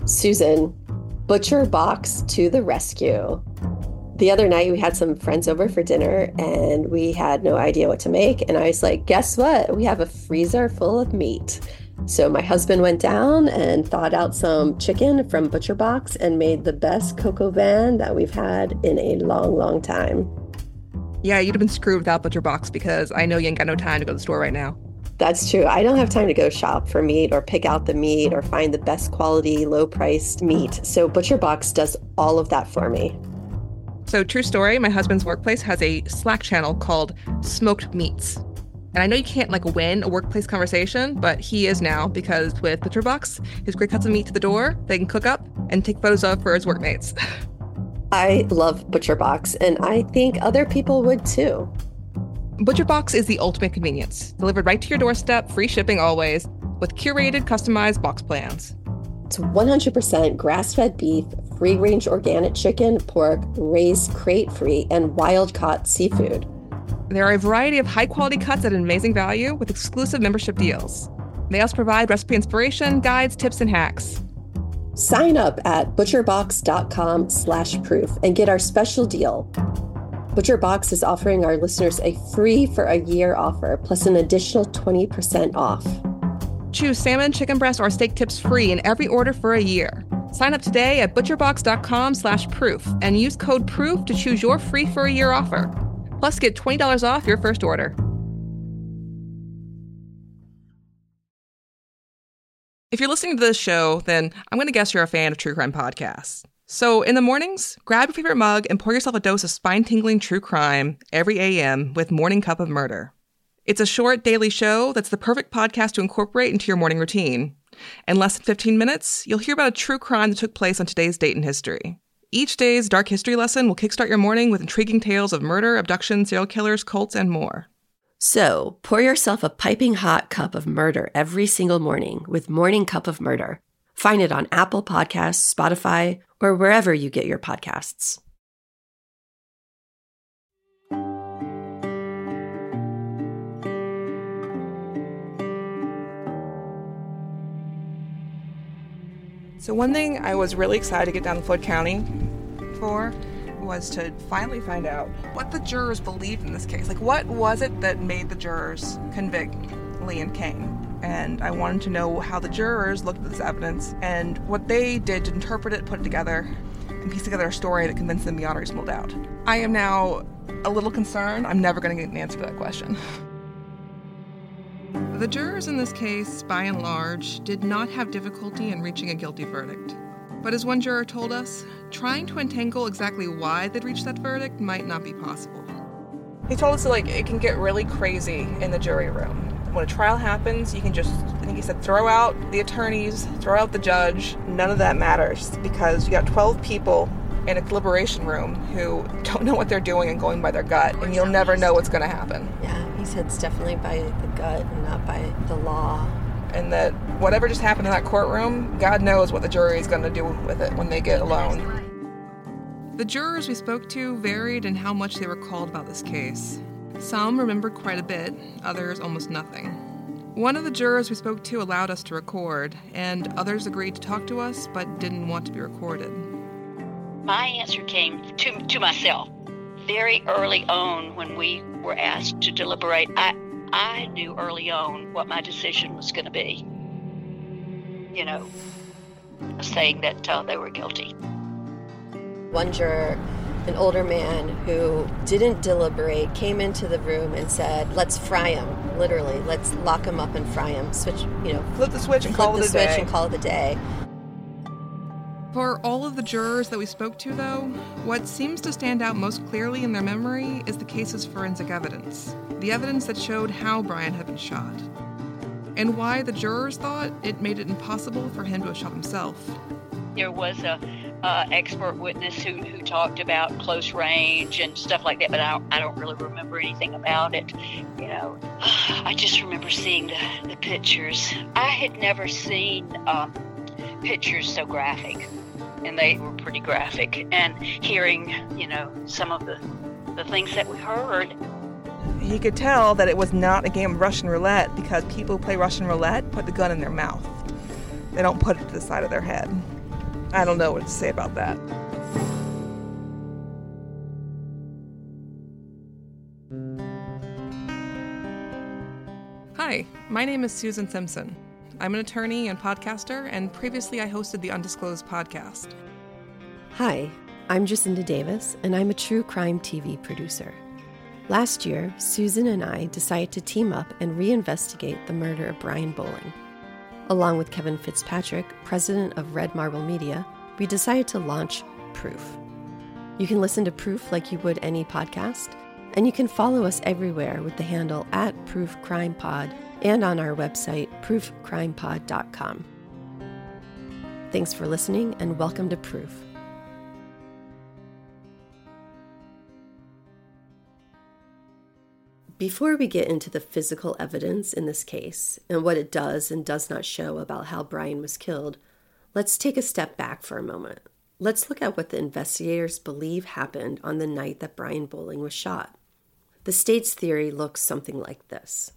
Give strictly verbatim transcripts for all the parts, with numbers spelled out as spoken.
Susan, Butcher Box to the rescue. The other night we had some friends over for dinner and we had no idea what to make. And I was like, guess what? We have a freezer full of meat. So my husband went down and thawed out some chicken from Butcher Box and made the best coq au vin that we've had in a long, long time. Yeah, you'd have been screwed without Butcher Box because I know you ain't got no time to go to the store right now. That's true. I don't have time to go shop for meat or pick out the meat or find the best quality, low-priced meat. So Butcher Box does all of that for me. So true story, my husband's workplace has a Slack channel called Smoked Meats. And I know you can't like win a workplace conversation, but he is now because with Butcher Box, his great cuts of meat to the door, they can cook up and take photos of for his workmates. I love Butcher Box, and I think other people would too. Butcher Box is the ultimate convenience. Delivered right to your doorstep, free shipping always, with curated, customized box plans. It's one hundred percent grass-fed beef, free-range organic chicken, pork, raised crate-free, and wild-caught seafood. There are a variety of high-quality cuts at an amazing value with exclusive membership deals. They also provide recipe inspiration, guides, tips, and hacks. Sign up at butcherbox.com slash proof and get our special deal. ButcherBox is offering our listeners a free for a year offer, plus an additional twenty percent off. Choose salmon, chicken breast, or steak tips free in every order for a year. Sign up today at butcherbox.com slash proof and use code PROOF to choose your free for a year offer. Plus, get twenty dollars off your first order. If you're listening to this show, then I'm going to guess you're a fan of true crime podcasts. So in the mornings, grab your favorite mug and pour yourself a dose of spine-tingling true crime every A M with Morning Cup of Murder. It's a short daily show that's the perfect podcast to incorporate into your morning routine. In less than fifteen minutes, you'll hear about a true crime that took place on today's date in history. Each day's dark history lesson will kickstart your morning with intriguing tales of murder, abduction, serial killers, cults, and more. So, pour yourself a piping hot cup of murder every single morning with Morning Cup of Murder. Find it on Apple Podcasts, Spotify, or wherever you get your podcasts. So one thing I was really excited to get down to Floyd County for was to finally find out what the jurors believed in this case. Like, what was it that made the jurors convict Lee and Cain? And I wanted to know how the jurors looked at this evidence and what they did to interpret it, put it together, and piece together a story that convinced them beyond a reasonable doubt. I am now a little concerned. I'm never going to get an answer to that question. The jurors in this case, by and large, did not have difficulty in reaching a guilty verdict. But as one juror told us, trying to untangle exactly why they'd reached that verdict might not be possible. He told us that, like, it can get really crazy in the jury room. When a trial happens, you can just, I think he said, throw out the attorneys, throw out the judge. None of that matters because you got twelve people in a deliberation room who don't know what they're doing and going by their gut, and you'll never know what's going to happen. Yeah, he said it's definitely by the gut and not by the law. And that whatever just happened in that courtroom, God knows what the jury is going to do with it when they get alone. The jurors we spoke to varied in how much they recalled about this case. Some remembered quite a bit, others almost nothing. One of the jurors we spoke to allowed us to record, and others agreed to talk to us but didn't want to be recorded. My answer came to, to myself very early on when we were asked to deliberate. I, I knew early on what my decision was going to be. You know, saying that uh, they were guilty. One juror, an older man who didn't deliberate, came into the room and said, let's fry him, literally. Let's lock him up and fry him. Switch, you know. Flip the switch and call it a day. Flip the switch and call it a day. For all of the jurors that we spoke to, though, what seems to stand out most clearly in their memory is the case's forensic evidence. The evidence that showed how Brian had been shot. And why the jurors thought it made it impossible for him to have shot himself. There was a uh, expert witness who, who talked about close range and stuff like that, but I don't, I don't really remember anything about it. You know, I just remember seeing the, the pictures. I had never seen um, pictures so graphic, and they were pretty graphic. And hearing, you know, some of the, the things that we heard. He could tell that it was not a game of Russian roulette because people who play Russian roulette put the gun in their mouth. They don't put it to the side of their head. I don't know what to say about that. Hi, my name is Susan Simpson. I'm an attorney and podcaster, and previously I hosted the Undisclosed podcast. Hi, I'm Jacinda Davis, and I'm a true crime T V producer. Last year, Susan and I decided to team up and reinvestigate the murder of Brian Bowling. Along with Kevin Fitzpatrick, president of Red Marble Media, we decided to launch Proof. You can listen to Proof like you would any podcast, and you can follow us everywhere with the handle at Proof Crime Pod and on our website, proof crime pod dot com. Thanks for listening, and welcome to Proof. Before we get into the physical evidence in this case and what it does and does not show about how Brian was killed, let's take a step back for a moment. Let's look at what the investigators believe happened on the night that Brian Bowling was shot. The state's theory looks something like this.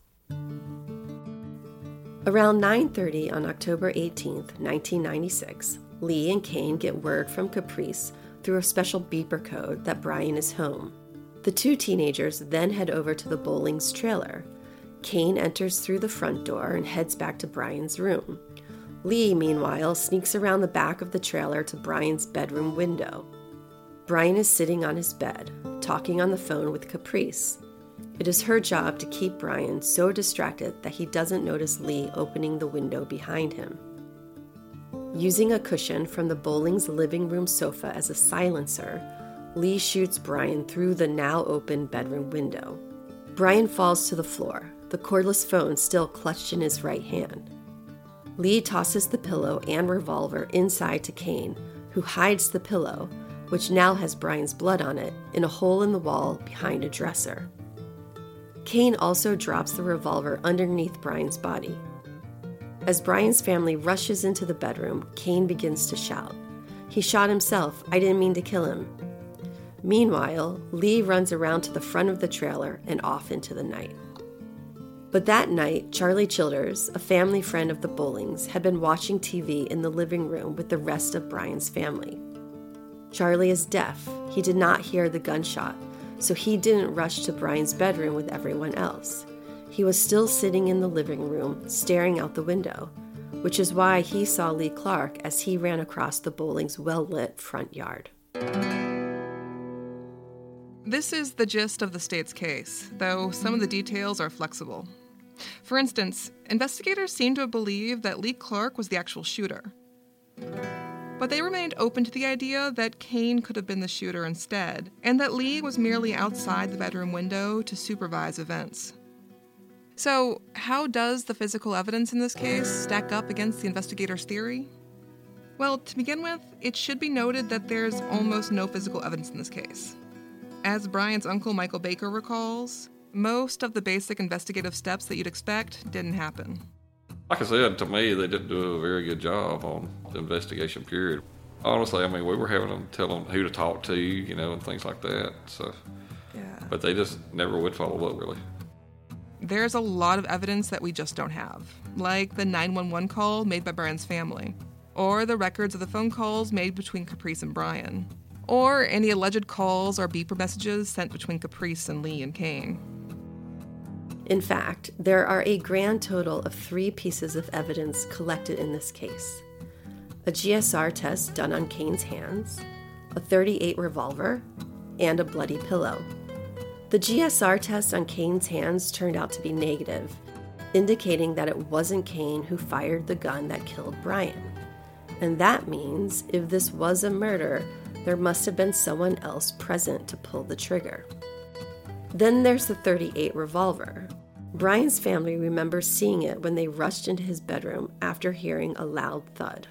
Around nine thirty on October eighteenth, nineteen ninety-six, Lee and Kane get word from Caprice through a special beeper code that Brian is home. The two teenagers then head over to the Bowling's trailer. Kane enters through the front door and heads back to Brian's room. Lee, meanwhile, sneaks around the back of the trailer to Brian's bedroom window. Brian is sitting on his bed, talking on the phone with Caprice. It is her job to keep Brian so distracted that he doesn't notice Lee opening the window behind him. Using a cushion from the Bowling's living room sofa as a silencer, Lee shoots Brian through the now open bedroom window. Brian falls to the floor, the cordless phone still clutched in his right hand. Lee tosses the pillow and revolver inside to Kane, who hides the pillow, which now has Brian's blood on it, in a hole in the wall behind a dresser. Kane also drops the revolver underneath Brian's body. As Brian's family rushes into the bedroom, Kane begins to shout, "He shot himself. I didn't mean to kill him." Meanwhile, Lee runs around to the front of the trailer and off into the night. But that night, Charlie Childers, a family friend of the Bowlings, had been watching T V in the living room with the rest of Brian's family. Charlie is deaf. He did not hear the gunshot, so he didn't rush to Brian's bedroom with everyone else. He was still sitting in the living room, staring out the window, which is why he saw Lee Clark as he ran across the Bowlings' well-lit front yard. This is the gist of the state's case, though some of the details are flexible. For instance, investigators seem to believe that Lee Clark was the actual shooter. But they remained open to the idea that Kane could have been the shooter instead, and that Lee was merely outside the bedroom window to supervise events. So, how does the physical evidence in this case stack up against the investigators' theory? Well, to begin with, it should be noted that there's almost no physical evidence in this case. As Brian's uncle Michael Baker recalls, most of the basic investigative steps that you'd expect didn't happen. Like I said, to me, they didn't do a very good job on the investigation period. Honestly, I mean, we were having them tell them who to talk to, you know, and things like that. So, yeah. But they just never would follow up, really. There's a lot of evidence that we just don't have, like the nine one one call made by Brian's family, or the records of the phone calls made between Caprice and Brian, or any alleged calls or beeper messages sent between Caprice and Lee and Kane. In fact, there are a grand total of three pieces of evidence collected in this case. A G S R test done on Kane's hands, a thirty-eight revolver, and a bloody pillow. The G S R test on Kane's hands turned out to be negative, indicating that it wasn't Kane who fired the gun that killed Brian. And that means if this was a murder, there must have been someone else present to pull the trigger. Then there's the thirty-eight revolver. Brian's family remembers seeing it when they rushed into his bedroom after hearing a loud thud.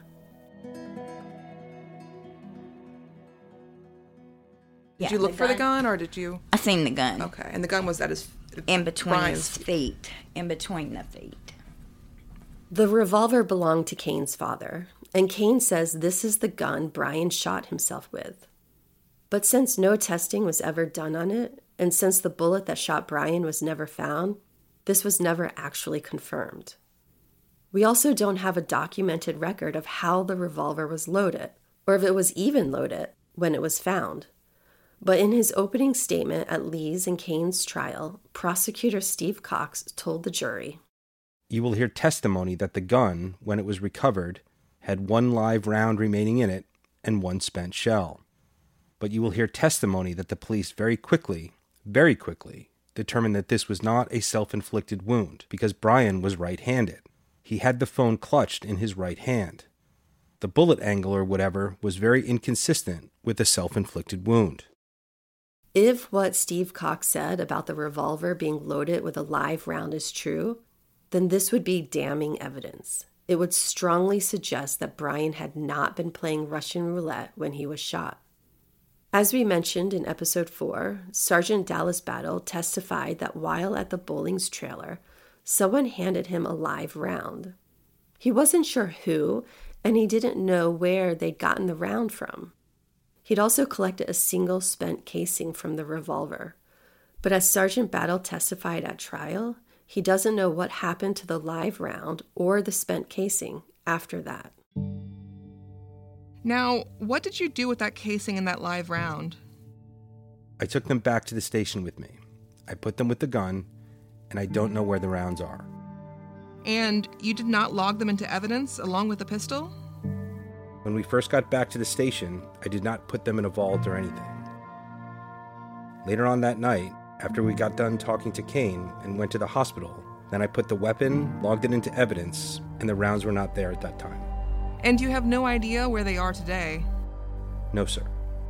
Did Yeah, you look the for the gun. gun, or did you? I seen the gun. Okay, and the gun was at his... In between Brian's. his feet. In between the feet. The revolver belonged to Kane's father, and Kane says this is the gun Brian shot himself with. But since no testing was ever done on it, and since the bullet that shot Brian was never found, this was never actually confirmed. We also don't have a documented record of how the revolver was loaded, or if it was even loaded when it was found. But in his opening statement at Lee's and Kane's trial, prosecutor Steve Cox told the jury, "You will hear testimony that the gun, when it was recovered, had one live round remaining in it and one spent shell. But you will hear testimony that the police very quickly, very quickly, determined that this was not a self-inflicted wound because Brian was right-handed. He had the phone clutched in his right hand. The bullet angle or whatever was very inconsistent with a self-inflicted wound." If what Steve Cox said about the revolver being loaded with a live round is true, then this would be damning evidence. It would strongly suggest that Brian had not been playing Russian roulette when he was shot. As we mentioned in episode four, Sergeant Dallas Battle testified that while at the Bowlings trailer, someone handed him a live round. He wasn't sure who, and he didn't know where they'd gotten the round from. He'd also collected a single spent casing from the revolver. But as Sergeant Battle testified at trial, he doesn't know what happened to the live round or the spent casing after that. Now, what did you do with that casing and that live round? I took them back to the station with me. I put them with the gun, and I don't know where the rounds are. And you did not log them into evidence along with the pistol? When we first got back to the station, I did not put them in a vault or anything. Later on that night, after we got done talking to Kane and went to the hospital, then I put the weapon, logged it into evidence, and the rounds were not there at that time. And you have no idea where they are today? No, sir.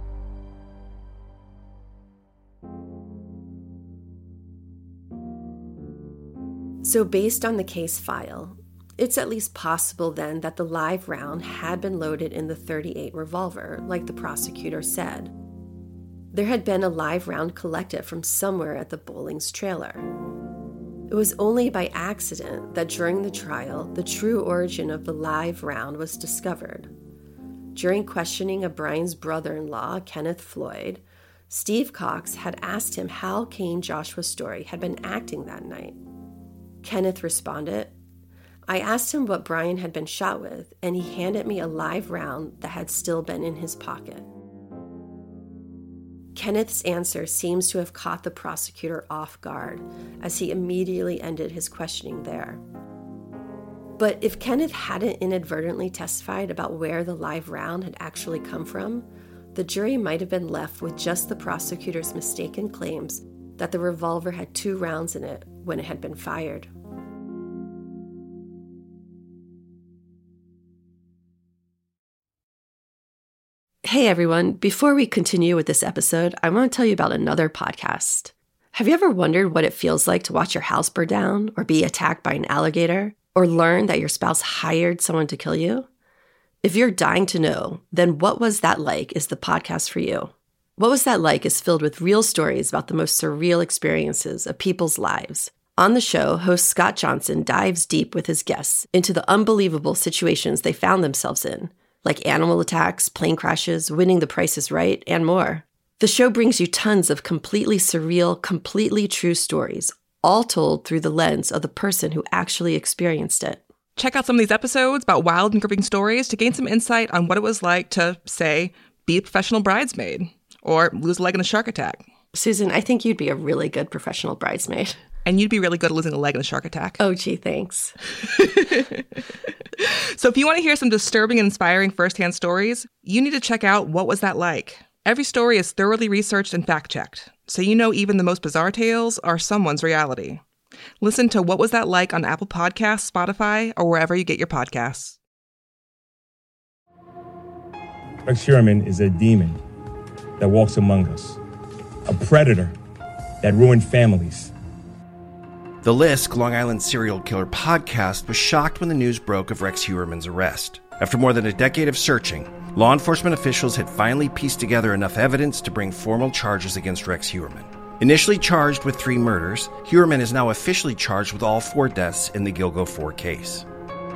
So based on the case file, it's at least possible then that the live round had been loaded in the thirty-eight revolver, like the prosecutor said. There had been a live round collected from somewhere at the Bowlings trailer. It was only by accident that during the trial, the true origin of the live round was discovered. During questioning of Brian's brother-in-law, Kenneth Floyd, Steve Cox had asked him how Kane Joshua Story had been acting that night. Kenneth responded, "I asked him what Brian had been shot with, and he handed me a live round that had still been in his pocket." Kenneth's answer seems to have caught the prosecutor off guard, as he immediately ended his questioning there. But if Kenneth hadn't inadvertently testified about where the live round had actually come from, the jury might have been left with just the prosecutor's mistaken claims that the revolver had two rounds in it when it had been fired. Hey everyone, before we continue with this episode, I want to tell you about another podcast. Have you ever wondered what it feels like to watch your house burn down, or be attacked by an alligator, or learn that your spouse hired someone to kill you? If you're dying to know, then What Was That Like is the podcast for you. What Was That Like is filled with real stories about the most surreal experiences of people's lives. On the show, host Scott Johnson dives deep with his guests into the unbelievable situations they found themselves in, like animal attacks, plane crashes, winning the Price is Right, and more. The show brings you tons of completely surreal, completely true stories, all told through the lens of the person who actually experienced it. Check out some of these episodes about wild and gripping stories to gain some insight on what it was like to, say, be a professional bridesmaid or lose a leg in a shark attack. Susan, I think you'd be a really good professional bridesmaid. And you'd be really good at losing a leg in a shark attack. Oh, gee, thanks. So if you want to hear some disturbing and inspiring firsthand stories, you need to check out What Was That Like? Every story is thoroughly researched and fact-checked, so you know even the most bizarre tales are someone's reality. Listen to What Was That Like on Apple Podcasts, Spotify, or wherever you get your podcasts. Rex Heuermann is a demon that walks among us, a predator that ruined families. The Lisk, Long Island serial killer podcast, was shocked when the news broke of Rex Heuermann's arrest. After more than a decade of searching, law enforcement officials had finally pieced together enough evidence to bring formal charges against Rex Heuermann. Initially charged with three murders, Heuermann is now officially charged with all four deaths in the Gilgo four case.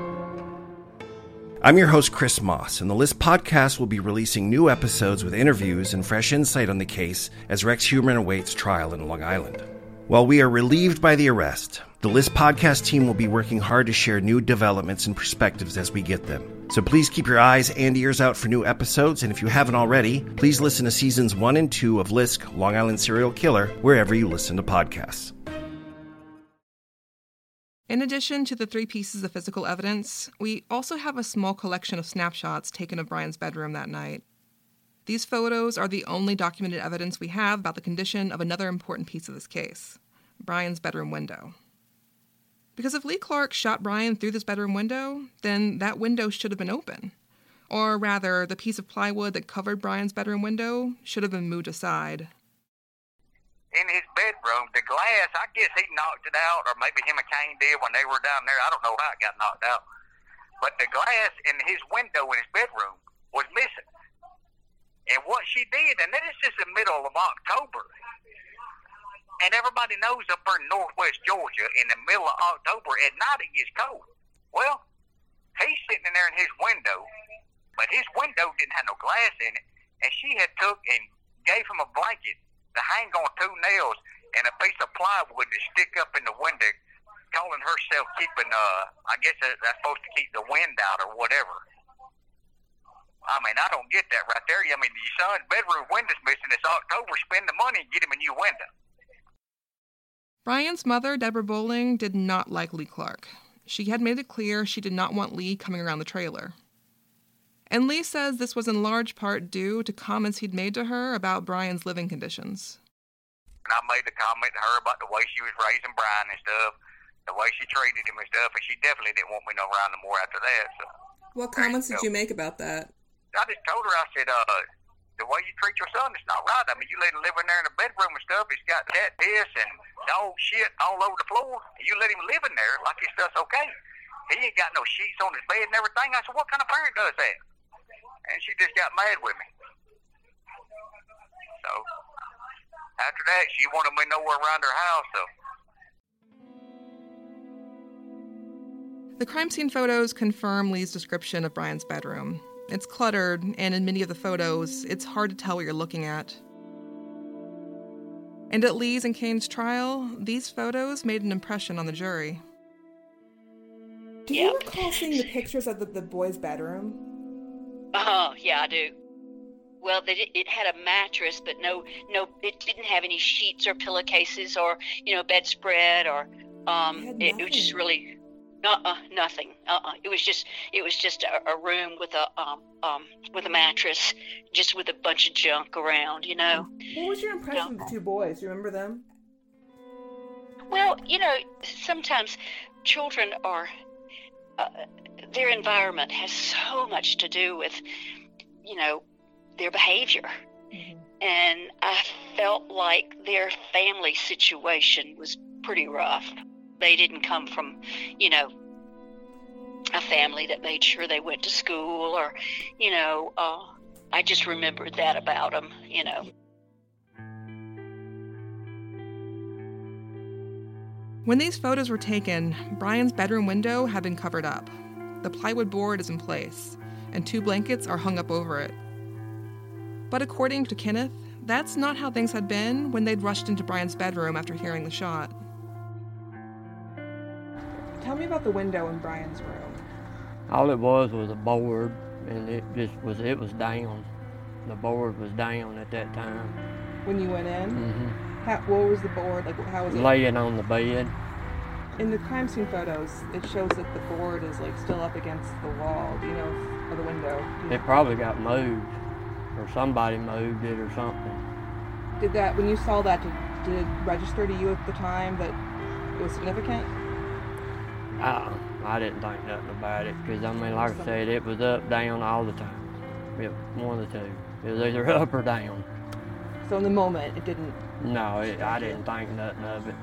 I'm your host, Chris Moss, and the Lisk podcast will be releasing new episodes with interviews and fresh insight on the case as Rex Heuermann awaits trial in Long Island. While we are relieved by the arrest, The List podcast team will be working hard to share new developments and perspectives as we get them. So please keep your eyes and ears out for new episodes, and if you haven't already, please listen to seasons one and two of Lisk, Long Island Serial Killer, wherever you listen to podcasts. In addition to the three pieces of physical evidence, we also have a small collection of snapshots taken of Brian's bedroom that night. These photos are the only documented evidence we have about the condition of another important piece of this case, Brian's bedroom window. Because if Lee Clark shot Brian through this bedroom window, then that window should have been open. Or rather, the piece of plywood that covered Brian's bedroom window should have been moved aside. In his bedroom, the glass, I guess he knocked it out, or maybe him and Kane did when they were down there. I don't know how it got knocked out. But the glass in his window in his bedroom was missing. And what she did, and then it's just the middle of October, and everybody knows up there in northwest Georgia, in the middle of October, at night it gets cold. Well, he's sitting in there in his window, but his window didn't have no glass in it, and she had took and gave him a blanket to hang on two nails and a piece of plywood to stick up in the window, calling herself keeping, uh, I guess that's supposed to keep the wind out or whatever. I mean, I don't get that right there. I mean, your son's bedroom window's missing. It's October. Spend the money and get him a new window. Brian's mother, Deborah Bowling, did not like Lee Clark. She had made it clear she did not want Lee coming around the trailer. And Lee says this was in large part due to comments he'd made to her about Brian's living conditions. And I made the comment to her about the way she was raising Brian and stuff, the way she treated him and stuff, and she definitely didn't want me no around no more after that. So. What comments did you make about that? I just told her, I said, uh, the way you treat your son is not right. I mean, you let him live in there in the bedroom and stuff. He's got cat piss and dog shit all over the floor. You let him live in there like his stuff's okay. He ain't got no sheets on his bed and everything. I said, what kind of parent does that? And she just got mad with me. So, after that, she wanted me nowhere around her house, so. The crime scene photos confirm Lee's description of Brian's bedroom. It's cluttered, and in many of the photos, it's hard to tell what you're looking at. And at Lee's and Kane's trial, these photos made an impression on the jury. Do you yep. recall seeing the pictures of the, the boys' bedroom? Oh, yeah, I do. Well, it, it had a mattress, but no, no, it didn't have any sheets or pillowcases or, you know, bedspread or, um, it, it was just really... Uh-uh, nothing. Uh-uh. It was just, it was just a, a room with a, um, um, with a mattress, just with a bunch of junk around, you know. What was your impression of the two boys? You remember them? Well, you know, sometimes children are, uh, their environment has so much to do with, you know, their behavior. Mm-hmm. And I felt like their family situation was pretty rough. They didn't come from, you know, a family that made sure they went to school or, you know, uh, I just remembered that about them, you know. When these photos were taken, Brian's bedroom window had been covered up. The plywood board is in place, and two blankets are hung up over it. But according to Kenneth, that's not how things had been when they'd rushed into Brian's bedroom after hearing the shot. Tell me about the window in Brian's room. All it was was a board, and it just was, it was down. The board was down at that time. When you went in? Mm-hmm. How, what was the board? Like, how was it? Laying on the bed. In the crime scene photos, it shows that the board is, like, still up against the wall, do you know, or the window. It know? Probably got moved, or somebody moved it or something. Did that, when you saw that, did, did it register to you at the time that it was significant? Uh, I didn't think nothing about it, because, I mean, like I said, it was up, down all the time. It, one of the two. It was either up or down. So in the moment, it didn't... No, it, I didn't think nothing of it.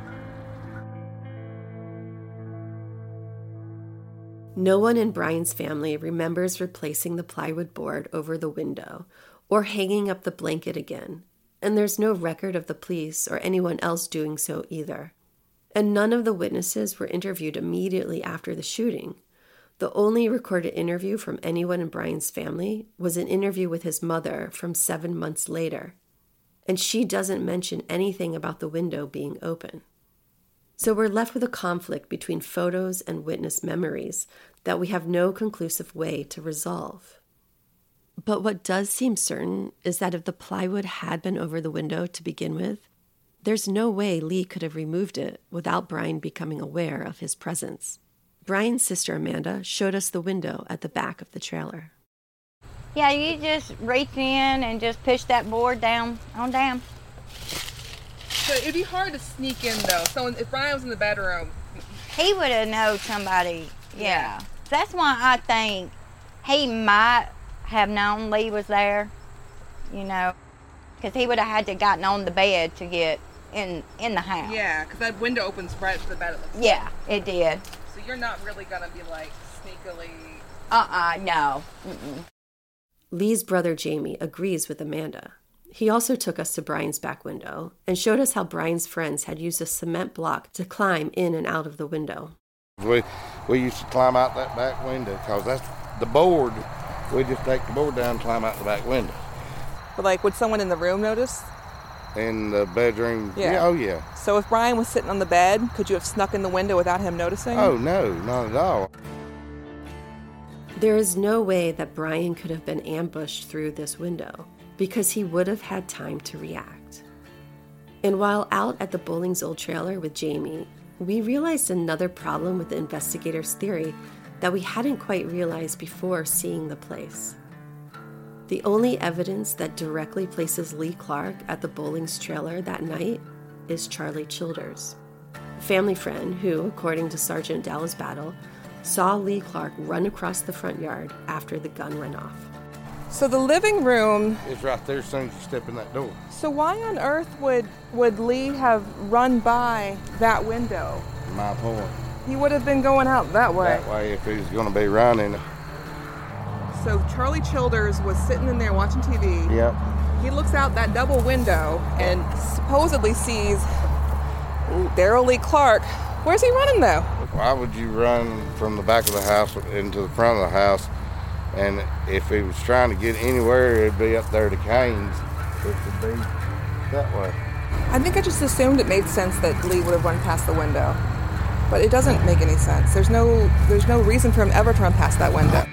No one in Brian's family remembers replacing the plywood board over the window or hanging up the blanket again, and there's no record of the police or anyone else doing so either. And none of the witnesses were interviewed immediately after the shooting. The only recorded interview from anyone in Brian's family was an interview with his mother from seven months later, and she doesn't mention anything about the window being open. So we're left with a conflict between photos and witness memories that we have no conclusive way to resolve. But what does seem certain is that if the plywood had been over the window to begin with, there's no way Lee could have removed it without Brian becoming aware of his presence. Brian's sister Amanda showed us the window at the back of the trailer. Yeah, you just reach in and just push that board down on down. So it'd be hard to sneak in though. So if Brian was in the bedroom, he would have known somebody. Yeah. That's why I think he might have known Lee was there, you know, because he would have had to gotten on the bed to get in in the house. Yeah, because that window opens right to the bed. It looks yeah, like. it did. So you're not really gonna be like sneakily. Uh-uh, no. Mm-mm. Lee's brother Jamie agrees with Amanda. He also took us to Brian's back window and showed us how Brian's friends had used a cement block to climb in and out of the window. We we used to climb out that back window because that's the board. We just take the board down and climb out the back window. But like, would someone in the room notice? In the bedroom? Yeah. yeah. Oh, yeah. So if Brian was sitting on the bed, could you have snuck in the window without him noticing? Oh, no, not at all. There is no way that Brian could have been ambushed through this window, because he would have had time to react. And while out at the Bowling's old trailer with Jamie, we realized another problem with the investigators' theory that we hadn't quite realized before seeing the place. The only evidence that directly places Lee Clark at the Bowling's trailer that night is Charlie Childers, a family friend who, according to Sergeant Dallas Battle, saw Lee Clark run across the front yard after the gun went off. So the living room... It's right there as soon as you step in that door. So why on earth would, would Lee have run by that window? My point. He would have been going out that way. That way if he was going to be running. So Charlie Childers was sitting in there watching T V. Yep. He looks out that double window and supposedly sees Daryl Lee Clark. Where's he running though? Why would you run from the back of the house into the front of the house? And if he was trying to get anywhere, it'd be up there to Cain's. It would be that way. I think I just assumed it made sense that Lee would have run past the window. But it doesn't make any sense. There's no there's no reason for him ever to run past that window.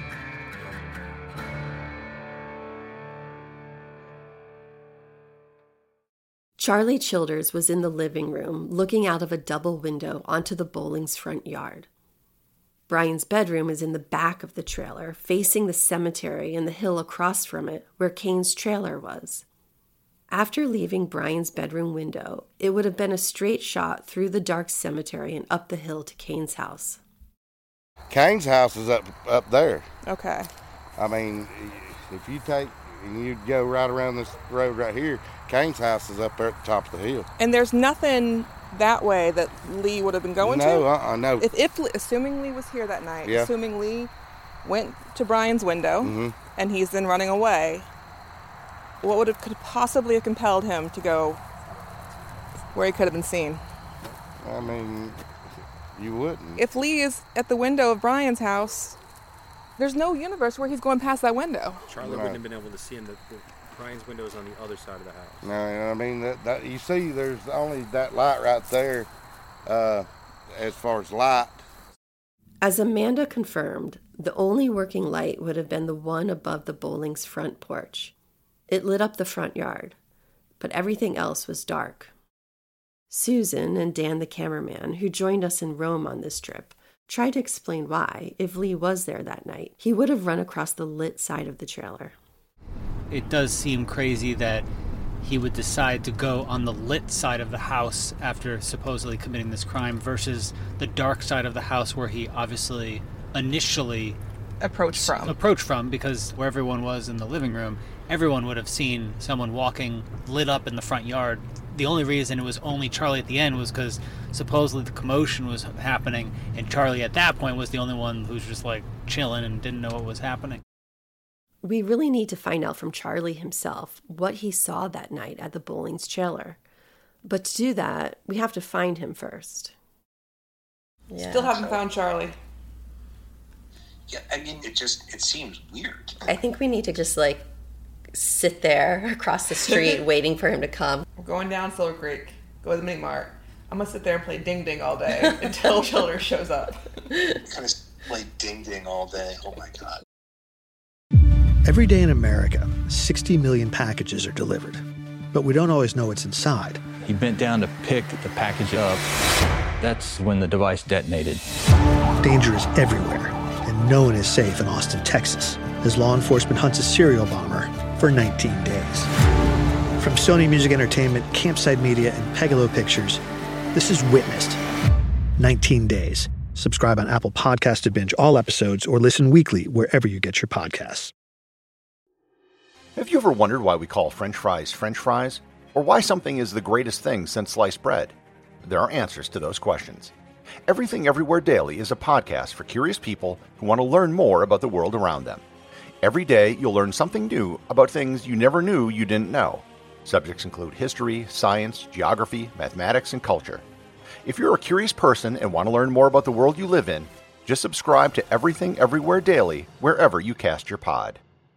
Charlie Childers was in the living room looking out of a double window onto the Bowling's front yard. Brian's bedroom is in the back of the trailer, facing the cemetery and the hill across from it where Cain's trailer was. After leaving Brian's bedroom window, it would have been a straight shot through the dark cemetery and up the hill to Cain's house. Cain's house is up up there. Okay. I mean, if you take and you go right around this road right here, Cain's house is up there at the top of the hill. And there's nothing that way that Lee would have been going no, to? Uh-uh, no. If, if assuming Lee was here that night, yeah. assuming Lee went to Brian's window mm-hmm. and he's then running away, what would have could possibly have compelled him to go where he could have been seen? I mean, you wouldn't. If Lee is at the window of Brian's house, there's no universe where he's going past that window. Charlie no. wouldn't have been able to see him. The, the, Brian's window is on the other side of the house. No, I mean, that, that you see there's only that light right there uh, as far as light. As Amanda confirmed, the only working light would have been the one above the Bowling's front porch. It lit up the front yard, but everything else was dark. Susan and Dan the cameraman, who joined us in Rome on this trip, tried to explain why, if Lee was there that night, he would have run across the lit side of the trailer. It does seem crazy that he would decide to go on the lit side of the house after supposedly committing this crime versus the dark side of the house where he obviously initially approached from. Approached from because where everyone was in the living room, everyone would have seen someone walking lit up in the front yard. The only reason it was only Charlie at the end was because supposedly the commotion was happening, and Charlie at that point was the only one who's just like chilling and didn't know what was happening. We really need to find out from Charlie himself what he saw that night at the Bowling's trailer. But to do that, we have to find him first. Yeah. Still haven't found Charlie. Yeah, I mean, it just, it seems weird. I think we need to just, like, sit there across the street waiting for him to come. We're going down Silver Creek. Go to the Mini Mart. I'm gonna sit there and play Ding Ding all day until Childers shows up. Kind of play Ding Ding all day. Oh my God. Every day in America, sixty million packages are delivered, but we don't always know what's inside. He bent down to pick the package up. That's when the device detonated. Danger is everywhere, and no one is safe in Austin, Texas, as law enforcement hunts a serial bomber for nineteen days. From Sony Music Entertainment, Campside Media, and Pegalo Pictures, this is Witnessed. nineteen days. Subscribe on Apple Podcasts to binge all episodes or listen weekly wherever you get your podcasts. Have you ever wondered why we call French fries French fries? Or why something is the greatest thing since sliced bread? There are answers to those questions. Everything Everywhere Daily is a podcast for curious people who want to learn more about the world around them. Every day, you'll learn something new about things you never knew you didn't know. Subjects include history, science, geography, mathematics, and culture. If you're a curious person and want to learn more about the world you live in, just subscribe to Everything Everywhere Daily wherever you cast your pod.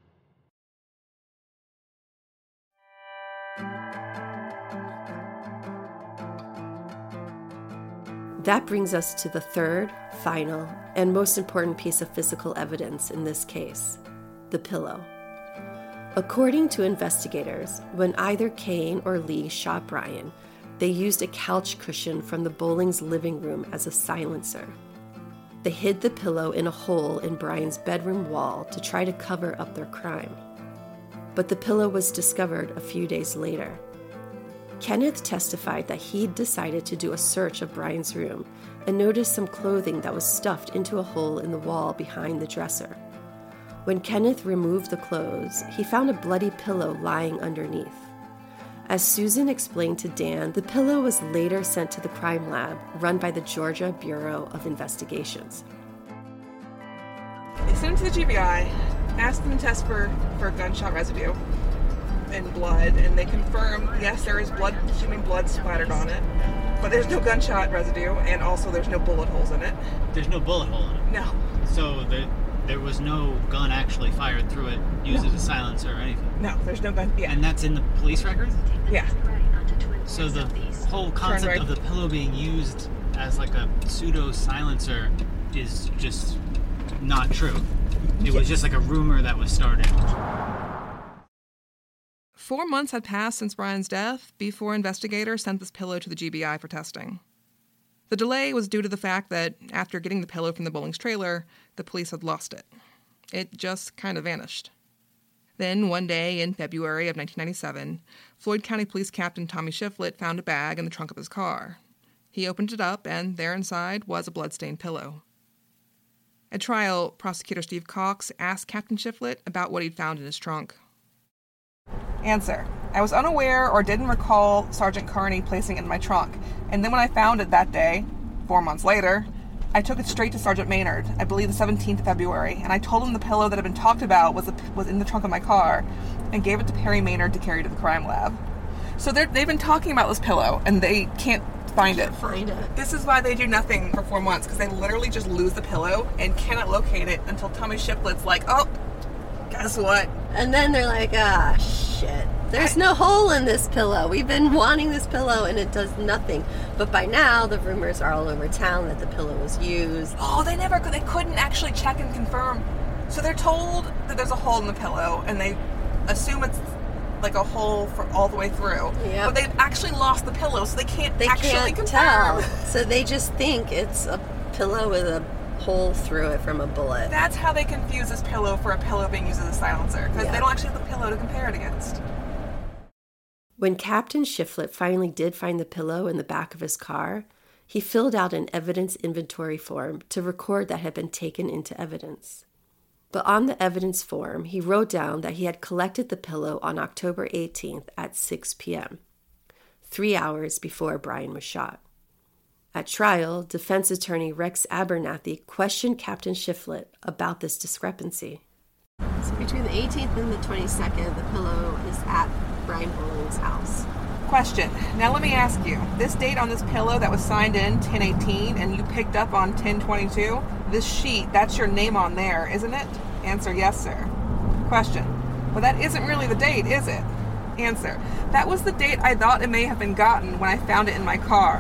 That brings us to the third, final, and most important piece of physical evidence in this case, the pillow. According to investigators, when either Kane or Lee shot Brian, they used a couch cushion from the Bowlings' living room as a silencer. They hid the pillow in a hole in Brian's bedroom wall to try to cover up their crime. But the pillow was discovered a few days later. Kenneth testified that he'd decided to do a search of Brian's room and noticed some clothing that was stuffed into a hole in the wall behind the dresser. When Kenneth removed the clothes, he found a bloody pillow lying underneath. As Susan explained to Dan, the pillow was later sent to the crime lab run by the Georgia Bureau of Investigations. They sent him to the G B I, asked them to test for, for gunshot residue and blood, and they confirmed, yes, there is blood, human blood splattered on it, but there's no gunshot residue, and also there's no bullet holes in it. There's no bullet hole in it? No. So the, there was no gun actually fired through it, used No. as a silencer or anything? No, there's no gun, yeah. And that's in the police record? Yeah. So the whole concept right. of the pillow being used as like a pseudo silencer is just not true. It was just like a rumor that was started. Four months had passed since Brian's death before investigators sent this pillow to the G B I for testing. The delay was due to the fact that after getting the pillow from the Bowlings trailer, the police had lost it. It just kind of vanished. Then, one day in February of nineteen ninety-seven, Floyd County Police Captain Tommy Shiflett found a bag in the trunk of his car. He opened it up, and there inside was a blood-stained pillow. At trial, prosecutor Steve Cox asked Captain Shiflett about what he'd found in his trunk. Answer: I was unaware or didn't recall Sergeant Carney placing it in my trunk, and then when I found it that day, four months later, I took it straight to Sergeant Maynard, I believe the seventeenth of February, and I told him the pillow that had been talked about was, a, was in the trunk of my car, and gave it to Perry Maynard to carry to the crime lab. So they've been talking about this pillow, and they can't find it. Find it. This is why they do nothing for four months, because they literally just lose the pillow and cannot locate it until Tommy Shiflett's like, oh, guess what? And then they're like, ah, shit. There's no hole in this pillow. We've been wanting this pillow, and it does nothing. But by now, the rumors are all over town that the pillow was used. Oh, they never, they couldn't actually check and confirm. So they're told that there's a hole in the pillow, and they assume it's like a hole for all the way through. Yep. But they've actually lost the pillow, so they can't They actually can't confirm. tell. So they just think it's a pillow with a hole through it from a bullet. That's how they confuse this pillow for a pillow being used as a silencer, because Yeah. they don't actually have the pillow to compare it against. When Captain Shiflett finally did find the pillow in the back of his car, he filled out an evidence inventory form to record that had been taken into evidence. But on the evidence form, he wrote down that he had collected the pillow on October eighteenth at six p.m., three hours before Brian was shot. At trial, defense attorney Rex Abernathy questioned Captain Shiflett about this discrepancy. So between the eighteenth and the twenty-second, the pillow is at Brian Bowling's house. Question. Now let me ask you, this date on this pillow that was signed in ten eighteen and you picked up on ten twenty-two, this sheet, that's your name on there, isn't it? Answer: yes, sir. Question. Well, that isn't really the date, is it? Answer: that was the date I thought it may have been gotten when I found it in my car.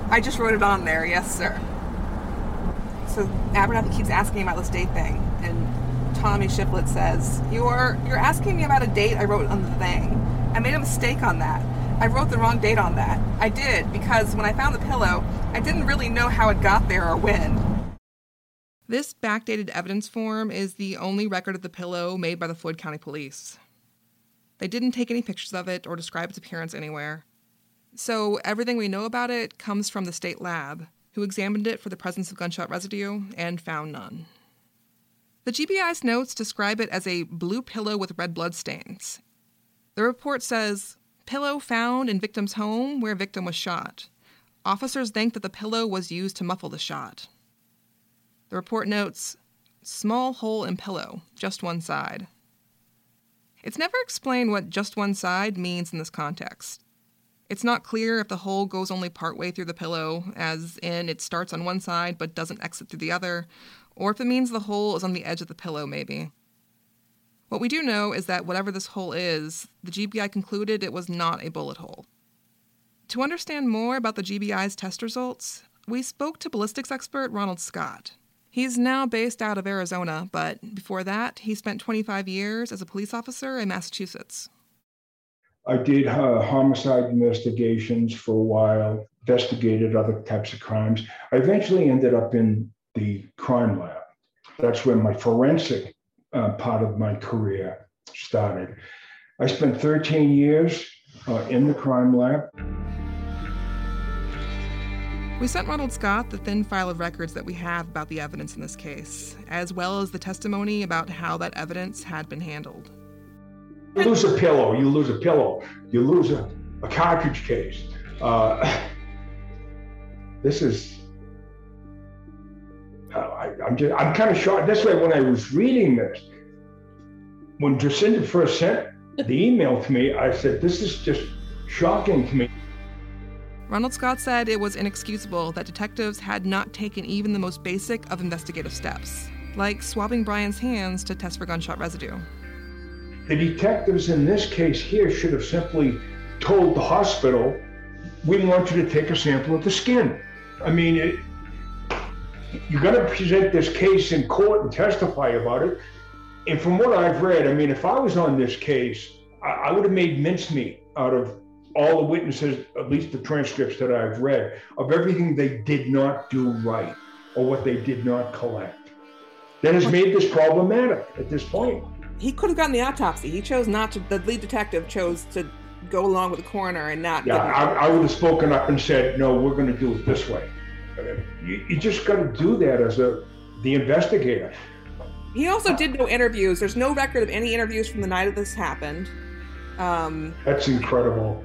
I just wrote it on there, yes, sir. So Abernathy keeps asking me about this date thing, and Tommy Shiflett says, You're you're asking me about a date I wrote on the thing. I made a mistake on that. I wrote the wrong date on that. I did, because when I found the pillow, I didn't really know how it got there or when. This backdated evidence form is the only record of the pillow made by the Floyd County Police. They didn't take any pictures of it or describe its appearance anywhere. So everything we know about it comes from the state lab, who examined it for the presence of gunshot residue and found none. The G B I's notes describe it as a blue pillow with red blood stains. The report says, pillow found in victim's home where victim was shot. Officers think that the pillow was used to muffle the shot. The report notes, small hole in pillow, just one side. It's never explained what just one side means in this context. It's not clear if the hole goes only partway through the pillow, as in it starts on one side but doesn't exit through the other, or if it means the hole is on the edge of the pillow, maybe. What we do know is that whatever this hole is, the G B I concluded it was not a bullet hole. To understand more about the G B I's test results, we spoke to ballistics expert Ronald Scott. He's now based out of Arizona, but before that, he spent twenty-five years as a police officer in Massachusetts. I did uh, homicide investigations for a while, investigated other types of crimes. I eventually ended up in the crime lab. That's where my forensic uh, part of my career started. I spent thirteen years uh, in the crime lab. We sent Ronald Scott the thin file of records that we have about the evidence in this case, as well as the testimony about how that evidence had been handled. You lose a pillow, you lose a pillow, you lose a, a cartridge case. Uh, this is, uh, I, I'm just, I'm kind of shocked. This way, when I was reading this, when Jacinda first sent the email to me, I said, this is just shocking to me. Ronald Scott said it was inexcusable that detectives had not taken even the most basic of investigative steps, like swabbing Brian's hands to test for gunshot residue. The detectives in this case here should have simply told the hospital, we want you to take a sample of the skin. I mean, it, you're going to present this case in court and testify about it. And from what I've read, I mean, if I was on this case, I, I would have made mincemeat out of all the witnesses, at least the transcripts that I've read, of everything they did not do right or what they did not collect. That has made this problematic at this point. He could have gotten the autopsy. He chose not to. The lead detective chose to go along with the coroner and not. Yeah, I, I would have spoken up and said, no, we're going to do it this way. You, you just got to do that as a the investigator. He also did no interviews. There's no record of any interviews from the night of this happened. Um, That's incredible.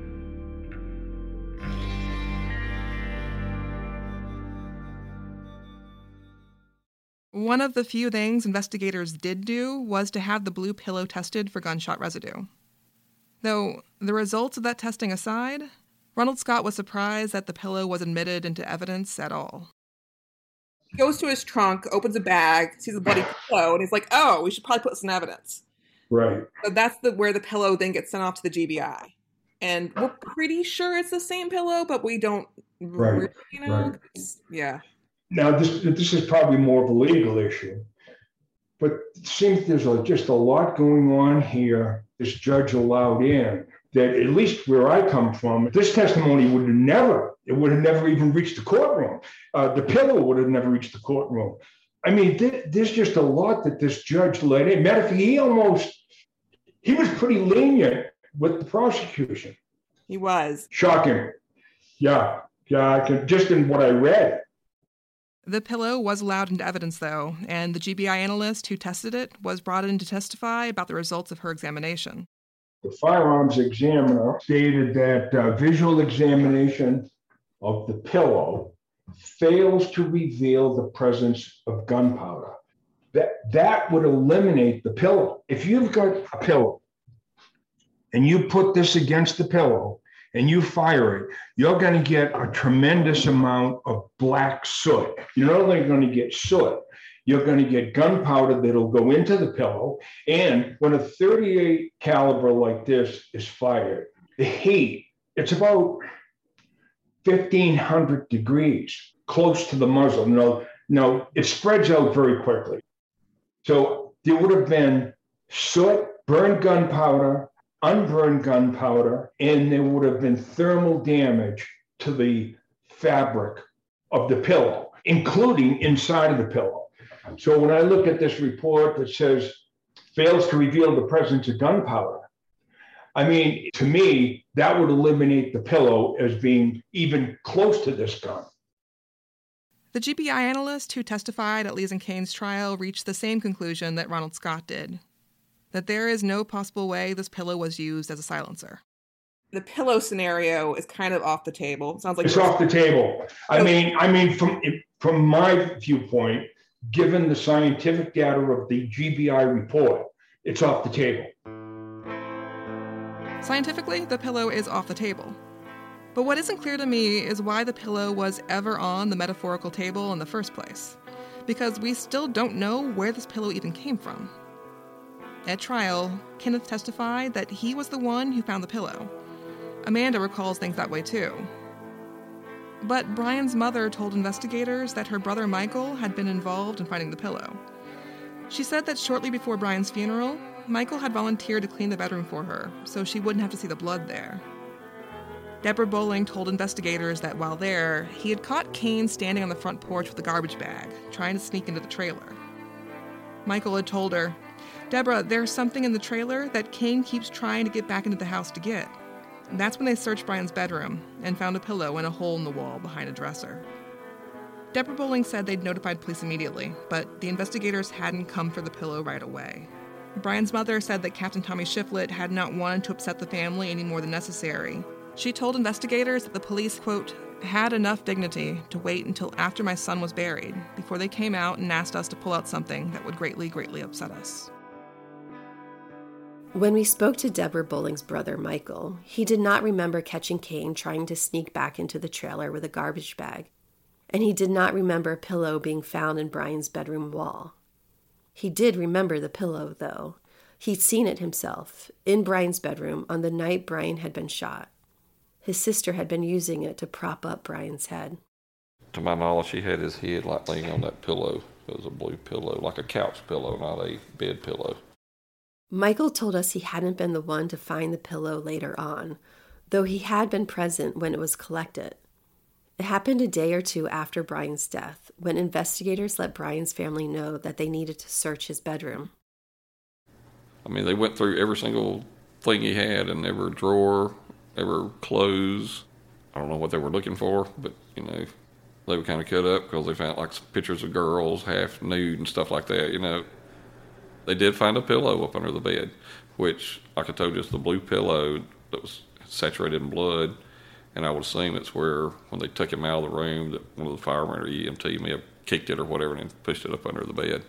One of the few things investigators did do was to have the blue pillow tested for gunshot residue. Though, the results of that testing aside, Ronald Scott was surprised that the pillow was admitted into evidence at all. He goes to his trunk, opens a bag, sees a bloody pillow, and he's like, oh, we should probably put some evidence. Right. So that's the where the pillow then gets sent off to the G B I. And we're pretty sure it's the same pillow, but we don't right. really know. Right. Yeah. Now, this this is probably more of a legal issue, but it seems there's a, just a lot going on here. This judge allowed in that, at least where I come from, this testimony would have never, it would have never even reached the courtroom. Uh, the pillow would have never reached the courtroom. I mean, th- there's just a lot that this judge let in. Matter of fact, he almost, he was pretty lenient with the prosecution. He was. Shocking. Yeah. Yeah, I could, just in what I read. The pillow was allowed into evidence, though, and the G B I analyst who tested it was brought in to testify about the results of her examination. The firearms examiner stated that uh, visual examination of the pillow fails to reveal the presence of gunpowder. That, that would eliminate the pillow. If you've got a pillow and you put this against the pillow and you fire it, you're going to get a tremendous amount of black soot. You're not only going to get soot, you're going to get gunpowder that'll go into the pillow. And when a thirty-eight caliber like this is fired, the heat, it's about fifteen hundred degrees, close to the muzzle. No, no, it spreads out very quickly. So there would have been soot, burned gunpowder, unburned gunpowder, and there would have been thermal damage to the fabric of the pillow, including inside of the pillow. So when I look at this report that says fails to reveal the presence of gunpowder, I mean, to me, that would eliminate the pillow as being even close to this gun. The G B I analyst who testified at Lees and Kane's trial reached the same conclusion that Ronald Scott did, that there is no possible way this pillow was used as a silencer. The pillow scenario is kind of off the table. It sounds like it's off the table. I So- mean, I mean, from from my viewpoint, given the scientific data of the G B I report, it's off the table. Scientifically, the pillow is off the table. But what isn't clear to me is why the pillow was ever on the metaphorical table in the first place, because we still don't know where this pillow even came from. At trial, Kenneth testified that he was the one who found the pillow. Amanda recalls things that way too. But Brian's mother told investigators that her brother Michael had been involved in finding the pillow. She said that shortly before Brian's funeral, Michael had volunteered to clean the bedroom for her so she wouldn't have to see the blood there. Deborah Bowling told investigators that while there, he had caught Kane standing on the front porch with a garbage bag, trying to sneak into the trailer. Michael had told her, "Deborah, there's something in the trailer that Kane keeps trying to get back into the house to get." And that's when they searched Brian's bedroom and found a pillow in a hole in the wall behind a dresser. Deborah Bowling said they'd notified police immediately, but the investigators hadn't come for the pillow right away. Brian's mother said that Captain Tommy Shiflett had not wanted to upset the family any more than necessary. She told investigators that the police, quote, had enough dignity to wait until after my son was buried before they came out and asked us to pull out something that would greatly, greatly upset us. When we spoke to Deborah Bowling's brother, Michael, he did not remember catching Kane trying to sneak back into the trailer with a garbage bag, and he did not remember a pillow being found in Brian's bedroom wall. He did remember the pillow, though. He'd seen it himself, in Brian's bedroom on the night Brian had been shot. His sister had been using it to prop up Brian's head. To my knowledge, he had his head like laying on that pillow. It was a blue pillow, like a couch pillow, not a bed pillow. Michael told us he hadn't been the one to find the pillow later on, though he had been present when it was collected. It happened a day or two after Brian's death, when investigators let Brian's family know that they needed to search his bedroom. I mean, they went through every single thing he had in every drawer, every clothes. I don't know what they were looking for, but, you know, they were kind of cut up because they found, like, some pictures of girls half nude and stuff like that, you know. They did find a pillow up under the bed, which, like I told you, is the blue pillow that was saturated in blood. And I would assume it's where, when they took him out of the room, that one of the firemen or E M T may have kicked it or whatever and pushed it up under the bed.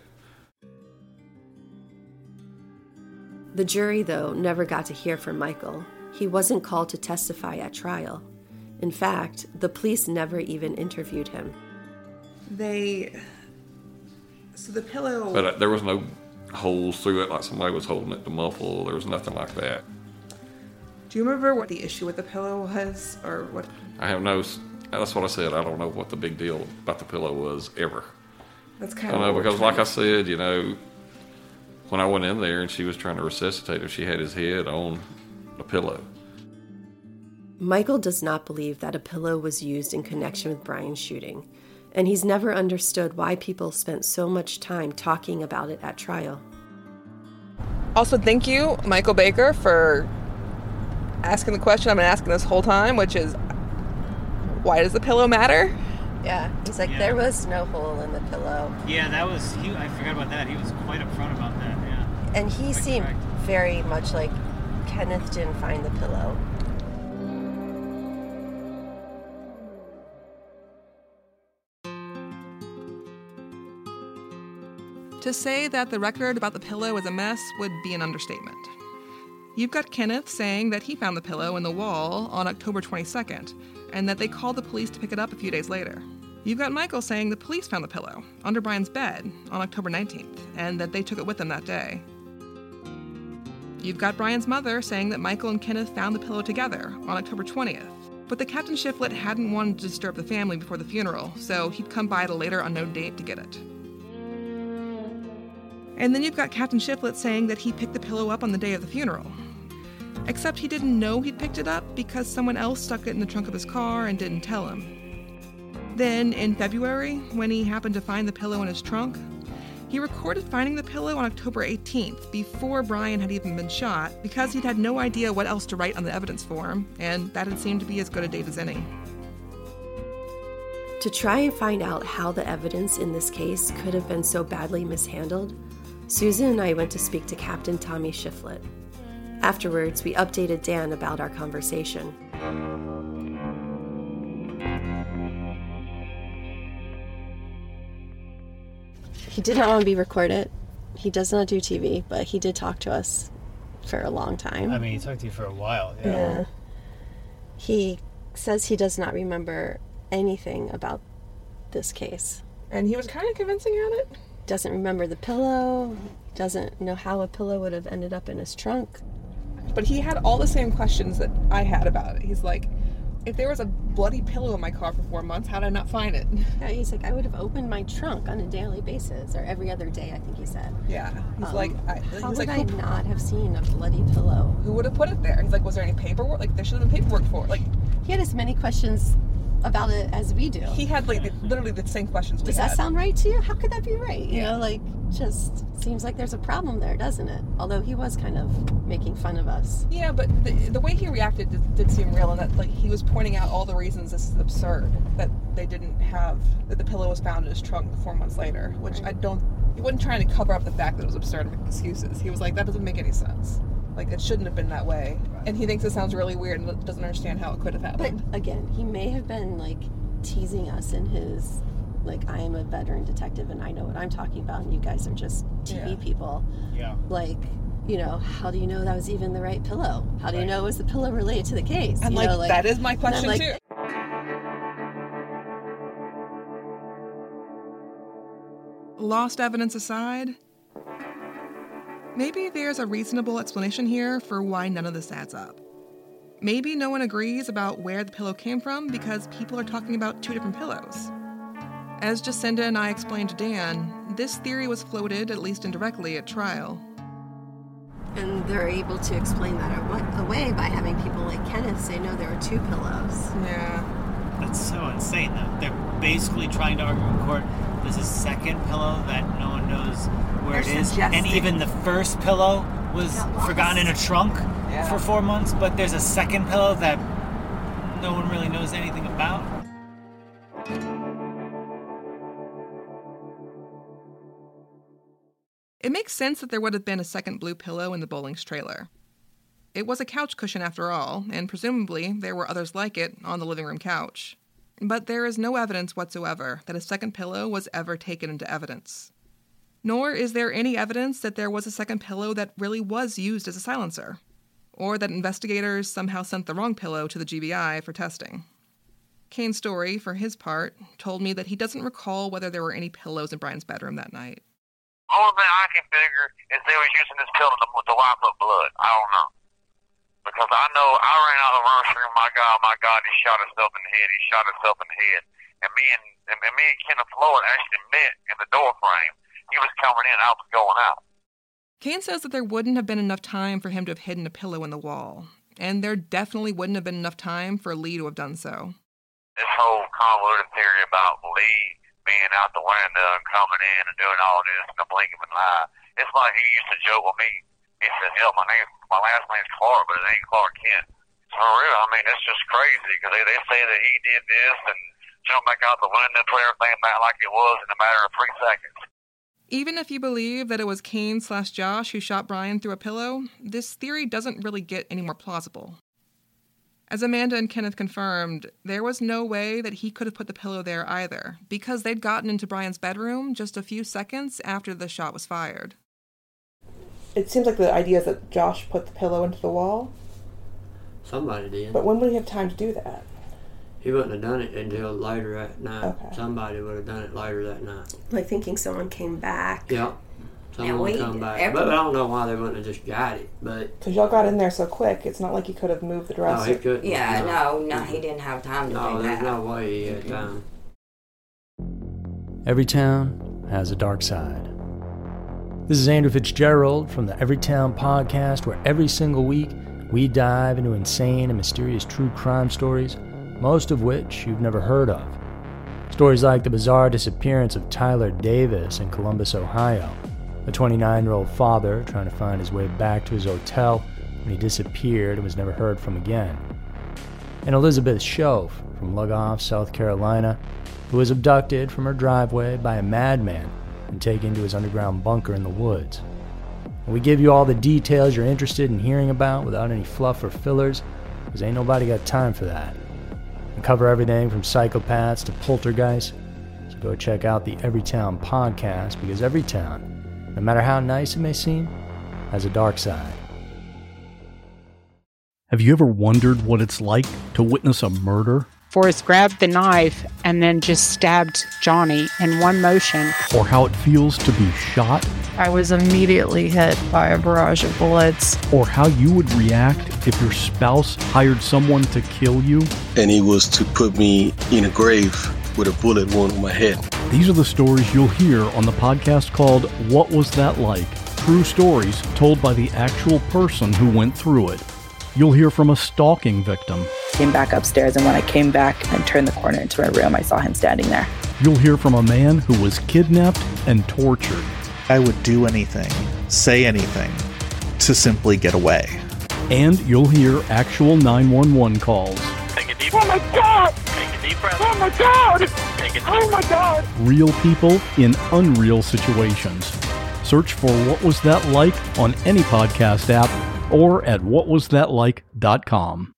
The jury, though, never got to hear from Michael. He wasn't called to testify at trial. In fact, the police never even interviewed him. They... So the pillow... But uh, there was no holes through it like somebody was holding it to muffle. There was nothing like that. Do you remember what the issue with the pillow was, or what? I have no... That's what I said. I don't know what the big deal about the pillow was ever. That's kind I of... know, because like I said, you know, when I went in there and she was trying to resuscitate him, she had his head on a pillow. Michael does not believe that a pillow was used in connection with Brian's shooting, and he's never understood why people spent so much time talking about it at trial. Also, thank you, Michael Baker, for asking the question I've been asking this whole time, which is, why does the pillow matter? Yeah, he's like, Yeah. there was no hole in the pillow. Yeah, that was, he, I forgot about that. He was quite upfront about that, yeah. And he Quite seemed correct. very much like Kenneth didn't find the pillow. To say that the record about the pillow is a mess would be an understatement. You've got Kenneth saying that he found the pillow in the wall on October twenty-second, and that they called the police to pick it up a few days later. You've got Michael saying the police found the pillow under Brian's bed on October nineteenth, and that they took it with them that day. You've got Brian's mother saying that Michael and Kenneth found the pillow together on October twentieth, But the Captain Shiflett hadn't wanted to disturb the family before the funeral, so he'd come by at a later unknown date to get it. And then you've got Captain Shiflett saying that he picked the pillow up on the day of the funeral. Except he didn't know he'd picked it up because someone else stuck it in the trunk of his car and didn't tell him. Then, in February, when he happened to find the pillow in his trunk, he recorded finding the pillow on October eighteenth, before Brian had even been shot, because he'd had no idea what else to write on the evidence form, and that had seemed to be as good a date as any. To try and find out how the evidence in this case could have been so badly mishandled, Susan and I went to speak to Captain Tommy Shiflett. Afterwards, we updated Dan about our conversation. He did not want to be recorded. He does not do T V, but he did talk to us for a long time. I mean, he talked to you for a while. Yeah. Yeah. He says he does not remember anything about this case. And he was kind of convincing at it? Doesn't remember the pillow, doesn't know how a pillow would have ended up in his trunk. But he had all the same questions that I had about it. He's like, if there was a bloody pillow in my car for four months, how did I not find it? Yeah, he's like, I would have opened my trunk on a daily basis, or every other day, I think he said. Yeah. He's um, like, I, how he's would like, I who, not have seen a bloody pillow? Who would have put it there? He's like, was there any paperwork? Like, there should have been paperwork for it. Like, he had as many questions about it as we do. He had like the, literally the same questions we Does had. that sound right to you? How could that be right? You Yeah. know, like, just seems like there's a problem there, doesn't it? Although he was kind of making fun of us. Yeah, but the, the way he reacted did, did seem real, and that like he was pointing out all the reasons this is absurd, that they didn't have, that the pillow was found in his trunk four months later, which I don't, he wasn't trying to cover up the fact that it was absurd and make excuses. He was like, that doesn't make any sense. Like, it shouldn't have been that way. And he thinks it sounds really weird and doesn't understand how it could have happened. But again, he may have been like teasing us in his, like, I am a veteran detective and I know what I'm talking about and you guys are just T V Yeah. people. Yeah. Like, you know, how do you know that was even the right pillow? How do you know it was the pillow related to the case? And You like, know, like that is my and I'm question like, too. Lost evidence aside, maybe there's a reasonable explanation here for why none of this adds up. Maybe no one agrees about where the pillow came from because people are talking about two different pillows. As Jacinda and I explained to Dan, this theory was floated, at least indirectly, at trial. And they're able to explain that away by having people like Kenneth say, no, there were two pillows. Yeah. That's so insane, though. They're basically trying to argue in court there's a second pillow that no one knows where They're it is. suggesting- And even the first pillow was forgotten in a trunk Yeah. for four months, but there's a second pillow that no one really knows anything about. It makes sense that there would have been a second blue pillow in the Bowlings trailer. It was a couch cushion after all, and presumably there were others like it on the living room couch. But there is no evidence whatsoever that a second pillow was ever taken into evidence. Nor is there any evidence that there was a second pillow that really was used as a silencer, or that investigators somehow sent the wrong pillow to the G B I for testing. Kane Story, for his part, told me that he doesn't recall whether there were any pillows in Brian's bedroom that night. Only thing I can figure is they was using this pill to, to wipe up blood. I don't know. Because I know I ran out of the room screaming, my God, my God, he shot himself in the head, he shot himself in the head. And me and, and, and me and Kenneth Floyd actually met in the door frame. He was coming in, I was going out. Kane says that there wouldn't have been enough time for him to have hidden a pillow in the wall, and there definitely wouldn't have been enough time for Lee to have done so. This whole convoluted theory about Lee being out the window and coming in and doing all this in the blink of an eye. It's like he used to joke with me. He said, hell, my name, my last name's Clark, but it ain't Clark Kent. So really, I mean, it's just crazy because they, they say that he did this and jumped back out the window and put everything back like it was in a matter of three seconds. Even if you believe that it was Kane slash Josh who shot Brian through a pillow, this theory doesn't really get any more plausible. As Amanda and Kenneth confirmed, there was no way that he could have put the pillow there either, because they'd gotten into Brian's bedroom just a few seconds after the shot was fired. It seems like the idea is that Josh put the pillow into the wall. Somebody did. But when would he have time to do that? He wouldn't have done it until later that night. Okay. Somebody would have done it later that night. Like thinking someone came back. Yeah. Someone Yeah, would we- come back. every- But I don't know why they wouldn't have just got it. But Because y'all got in there so quick, it's not like you could have moved the no, dresser. he couldn't. Yeah, no, no, he didn't have time to No, do there's that. no way he had time. Every town has a dark side. This is Andrew Fitzgerald from the Everytown Podcast, where every single week we dive into insane and mysterious true crime stories, most of which you've never heard of. Stories like the bizarre disappearance of Tyler Davis in Columbus, Ohio, a twenty-nine-year-old father trying to find his way back to his hotel when he disappeared and was never heard from again. And Elizabeth Shoaf from Lugoff, South Carolina, who was abducted from her driveway by a madman and taken to his underground bunker in the woods. And we give you all the details you're interested in hearing about without any fluff or fillers, because ain't nobody got time for that. We cover everything from psychopaths to poltergeists, so go check out the Everytown Podcast, because every town, no matter how nice it may seem, has a dark side. Have you ever wondered what it's like to witness a murder? Forrest grabbed the knife and then just stabbed Johnny in one motion. Or how it feels to be shot? I was immediately hit by a barrage of bullets. Or how you would react if your spouse hired someone to kill you? And he was to put me in a grave with a bullet wound on my head. These are the stories you'll hear on the podcast called What Was That Like? True stories told by the actual person who went through it. You'll hear from a stalking victim. Came back upstairs, and when I came back and turned the corner into my room, I saw him standing there. You'll hear from a man who was kidnapped and tortured. I would do anything, say anything, to simply get away. And you'll hear actual nine one one calls. Take a deep breath. Oh my God! Take a deep breath. Oh my God! Take a deep oh my God! Real people in unreal situations. Search for What Was That Like on any podcast app or at what was that like dot com.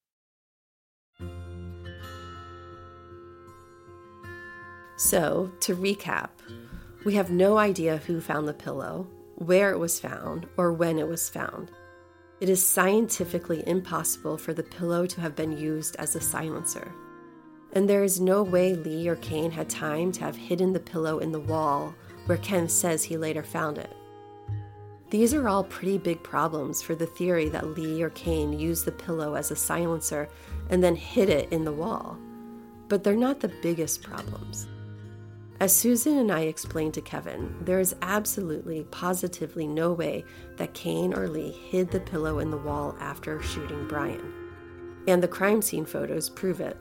So, to recap, we have no idea who found the pillow, where it was found, or when it was found. It is scientifically impossible for the pillow to have been used as a silencer. And there is no way Lee or Kane had time to have hidden the pillow in the wall where Ken says he later found it. These are all pretty big problems for the theory that Lee or Kane used the pillow as a silencer and then hid it in the wall. But they're not the biggest problems. As Susan and I explained to Kevin, there is absolutely, positively no way that Kane or Lee hid the pillow in the wall after shooting Brian. And the crime scene photos prove it.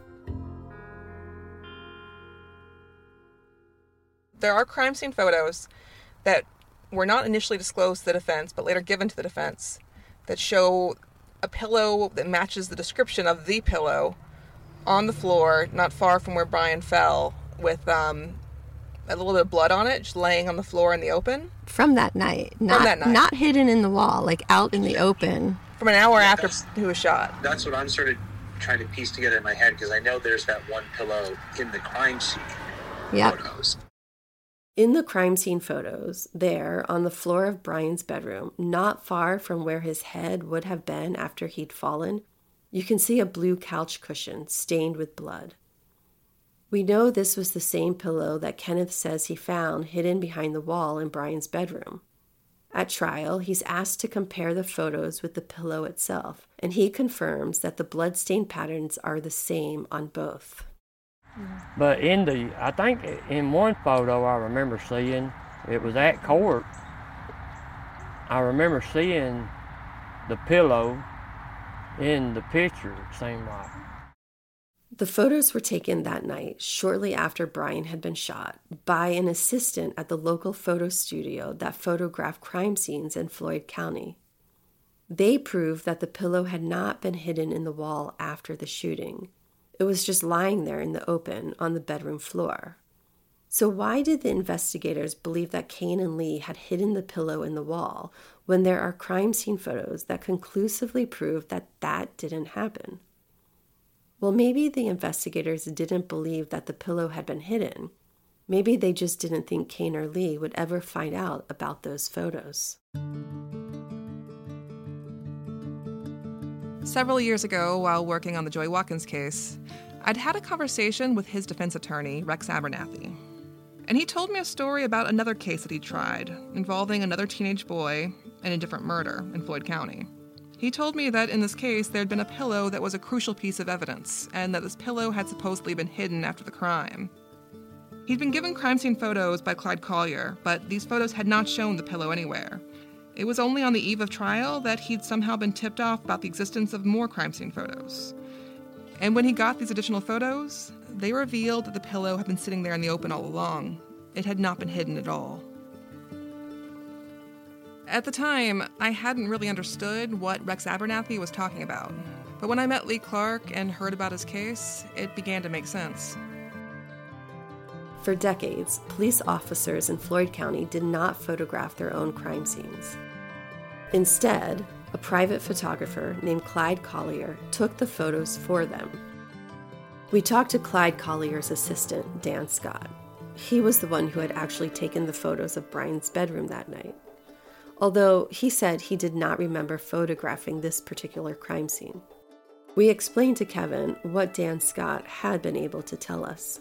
There are crime scene photos that were not initially disclosed to the defense, but later given to the defense, that show a pillow that matches the description of the pillow on the floor, not far from where Brian fell, with um, a little bit of blood on it, just laying on the floor in the open. From that night. Not, From that night. Not hidden in the wall, like out in the open. From an hour Yeah, after that's- he was shot. That's what I'm sort of trying to piece together in my head, because I know there's that one pillow in the crime scene Yep. photos. In the crime scene photos, there, on the floor of Brian's bedroom, not far from where his head would have been after he'd fallen, you can see a blue couch cushion stained with blood. We know this was the same pillow that Kenneth says he found hidden behind the wall in Brian's bedroom. At trial, he's asked to compare the photos with the pillow itself, and he confirms that the bloodstain patterns are the same on both. But in the, I think in one photo I remember seeing, it was at court, I remember seeing the pillow in the picture, it seemed like. The photos were taken that night, shortly after Brian had been shot, by an assistant at the local photo studio that photographed crime scenes in Floyd County. They proved that the pillow had not been hidden in the wall after the shooting. It was just lying there in the open on the bedroom floor. So why did the investigators believe that Kane and Lee had hidden the pillow in the wall when there are crime scene photos that conclusively prove that that didn't happen? Well, maybe the investigators didn't believe that the pillow had been hidden. Maybe they just didn't think Kane or Lee would ever find out about those photos. Several years ago, while working on the Joy Watkins case, I'd had a conversation with his defense attorney, Rex Abernathy. And he told me a story about another case that he tried, involving another teenage boy and a different murder in Floyd County. He told me that in this case there had been a pillow that was a crucial piece of evidence, and that this pillow had supposedly been hidden after the crime. He'd been given crime scene photos by Clyde Collier, but these photos had not shown the pillow anywhere. It was only on the eve of trial that he'd somehow been tipped off about the existence of more crime scene photos. And when he got these additional photos, they revealed that the pillow had been sitting there in the open all along. It had not been hidden at all. At the time, I hadn't really understood what Rex Abernathy was talking about. But when I met Lee Clark and heard about his case, it began to make sense. For decades, police officers in Floyd County did not photograph their own crime scenes. Instead, a private photographer named Clyde Collier took the photos for them. We talked to Clyde Collier's assistant, Dan Scott. He was the one who had actually taken the photos of Brian's bedroom that night, although he said he did not remember photographing this particular crime scene. We explained to Kevin what Dan Scott had been able to tell us.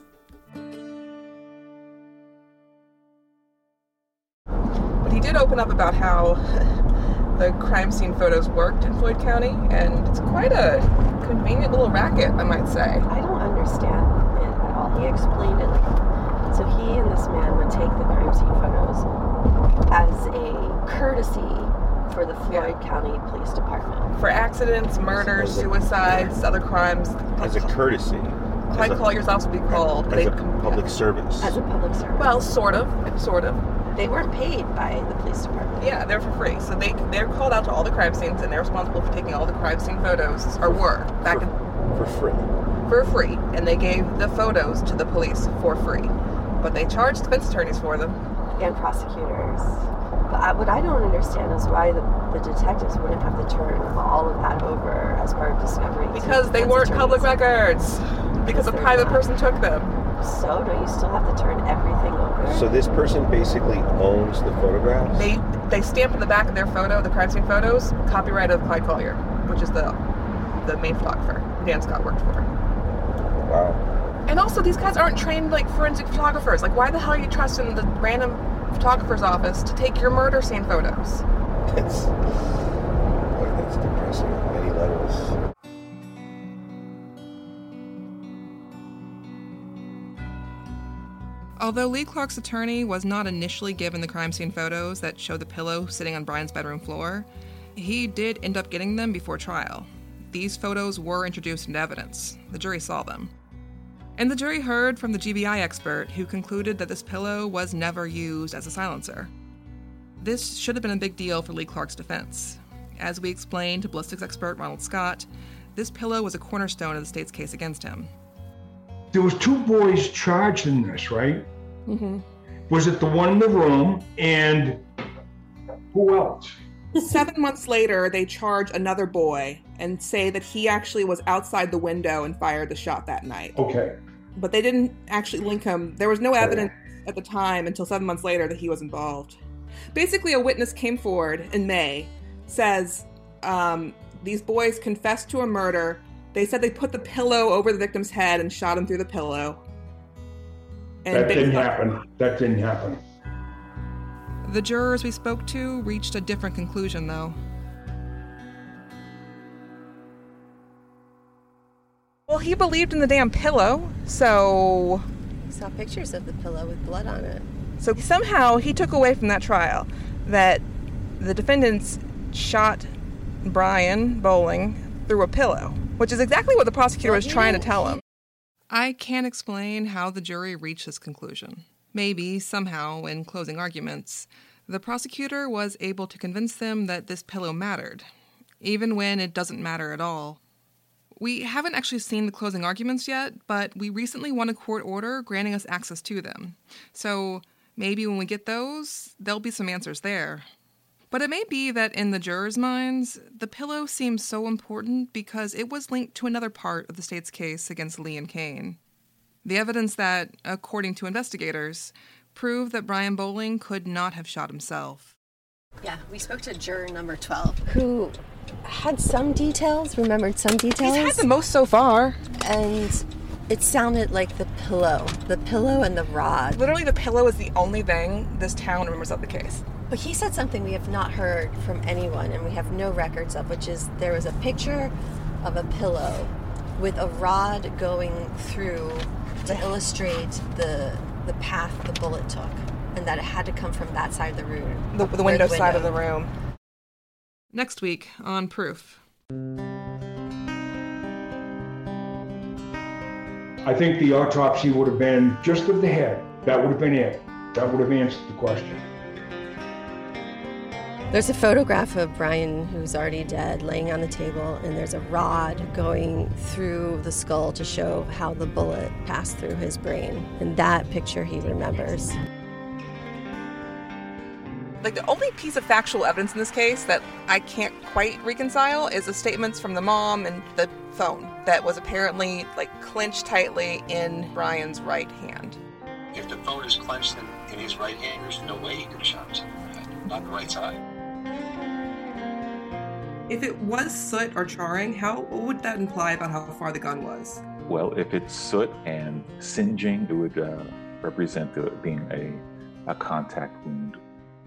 But he did open up about how the crime scene photos worked in Floyd County, and it's quite a convenient little racket, I might say. I don't understand it at all. He explained it like, so he and this man would take the crime scene photos as a courtesy for the Floyd yeah. County Police Department. For accidents, murders, suicides, other crimes. As a courtesy. Clyde Collier's office would be called. As they, a public yeah. service. As a public service. Well, sort of, sort of. They weren't paid by the police department. Yeah, they're for free. So they, they're called out to all the crime scenes, and they're responsible for taking all the crime scene photos, or were, back for, in... For free. For free. And they gave the photos to the police for free. But they charged defense attorneys for them. And prosecutors. But I, what I don't understand is why the, the detectives wouldn't have to turn all of that over as part of discovery. Because they weren't public records. Because a private person took them. So, don't you still have to turn everything over? So this person basically owns the photographs? They they stamp in the back of their photo, the crime scene photos, copyright of Clyde Collier, which is the the main photographer Dan Scott worked for. Wow. And also, these guys aren't trained like forensic photographers. Like, why the hell are you trusting the random photographer's office to take your murder scene photos? That's, boy, that's depressing on many levels. Although Lee Clark's attorney was not initially given the crime scene photos that show the pillow sitting on Brian's bedroom floor, he did end up getting them before trial. These photos were introduced into evidence. The jury saw them. And the jury heard from the G B I expert who concluded that this pillow was never used as a silencer. This should have been a big deal for Lee Clark's defense. As we explained to ballistics expert Ronald Scott, this pillow was a cornerstone of the state's case against him. There was two boys charged in this, right? Mm-hmm. Was it the one in the room, and who else? Seven months later, they charge another boy and say that he actually was outside the window and fired the shot that night. Okay. But they didn't actually link him. There was no evidence at the time until seven months later that he was involved. Basically, a witness came forward in May, says um, these boys confessed to a murder. They said they put the pillow over the victim's head and shot him through the pillow. And that didn't happen. That didn't happen. The jurors we spoke to reached a different conclusion, though. Well, he believed in the damn pillow, so... I saw pictures of the pillow with blood on it. So somehow he took away from that trial that the defendants shot Brian Bowling through a pillow, which is exactly what the prosecutor well, was trying to tell him. I can't explain how the jury reached this conclusion. Maybe, somehow, in closing arguments, the prosecutor was able to convince them that this pillow mattered, even when it doesn't matter at all. We haven't actually seen the closing arguments yet, but we recently won a court order granting us access to them. So maybe when we get those, there'll be some answers there. But it may be that in the jurors' minds, the pillow seems so important because it was linked to another part of the state's case against Lee and Kane. The evidence that, according to investigators, proved that Brian Bowling could not have shot himself. Yeah, we spoke to juror number twelve, who had some details, remembered some details. He's had the most so far. And It sounded like the pillow. The pillow and the rod. Literally, the pillow is the only thing this town remembers of the case. But he said something we have not heard from anyone and we have no records of, which is there was a picture of a pillow with a rod going through to illustrate the the path the bullet took, and that it had to come from that side of the room. The, the window the side window. of the room. Next week on Proof. I think the autopsy would have been just of the head. That would have been it. That would have answered the question. There's a photograph of Brian, who's already dead, laying on the table, and there's a rod going through the skull to show how the bullet passed through his brain. And that picture he remembers. Like, the only piece of factual evidence in this case that I can't quite reconcile is the statements from the mom and the phone that was apparently, like, clenched tightly in Brian's right hand. If the phone is clenched in, in his right hand, there's no way he could have shot himself in the head, not the right side. If it was soot or charring, how what would that imply about how far the gun was? Well, if it's soot and singeing, it would uh, represent the, being a, a contact wound.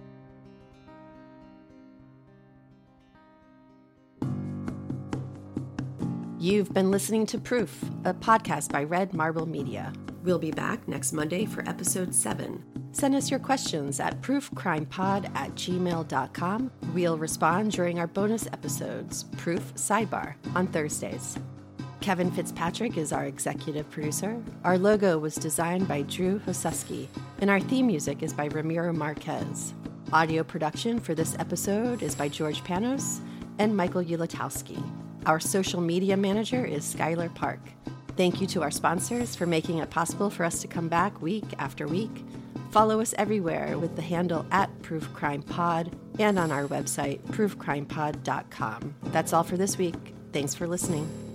You've been listening to Proof, a podcast by Red Marble Media. We'll be back next Monday for episode seven. Send us your questions at proofcrimepod at gmail dot com. We'll respond during our bonus episodes, Proof Sidebar, on Thursdays. Kevin Fitzpatrick is our executive producer. Our logo was designed by Drew Hosuski, and our theme music is by Ramiro Marquez. Audio production for this episode is by George Panos and Michael Ulatowski. Our social media manager is Skylar Park. Thank you to our sponsors for making it possible for us to come back week after week. Follow us everywhere with the handle at Proof Crime Pod and on our website, proof crime pod dot com. That's all for this week. Thanks for listening.